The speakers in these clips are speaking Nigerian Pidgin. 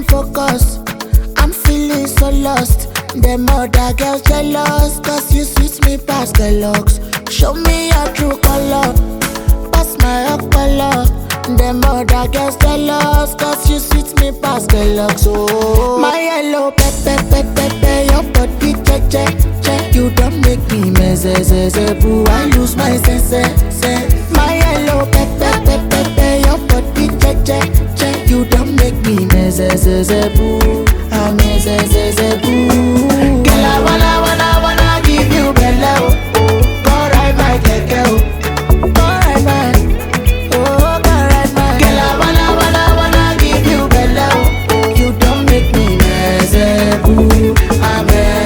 focus. I'm feeling so lost. Them other girls jealous, cause you sweet me past the looks. Show me your true color, pass my color. Them other girls jealous, cause you sweet me past the looks. Oh, my yellow pepper, your body che. You don't make me mess, boo. I lose my sense. My yellow pepper, your body che. You don't make me mess, boo. I'm boo. Girl, I wanna give you bella, oh. Go ride my keke, oh. Go ride my, oh, go ride my. Girl, I wanna give you bella, oh. You don't make me mess, boo. I'm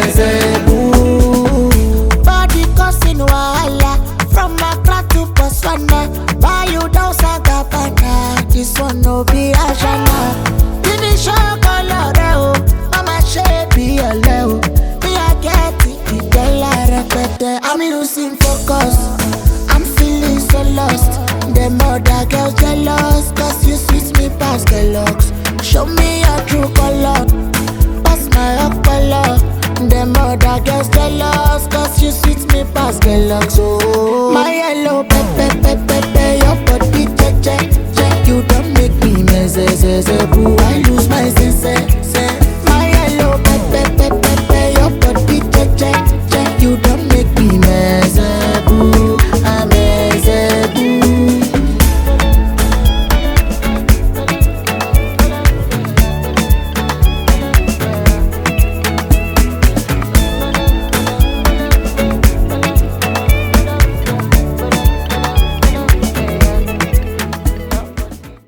boo. Body causing wahala from Accra to Botswana. Buy you down Sagabana. This one no be Ashana. Finish your color, oh. Mama shape be a level. Me I get it, girl I repeat it. I'm losing focus. I'm feeling so lost. Them other girls jealous, cause you sweet me past the looks. Show me your true color, pass my color. Them other girls jealous, cause you sweet me past the looks. Oh, my yellow pepper, your body che. You don't make me mess, boo.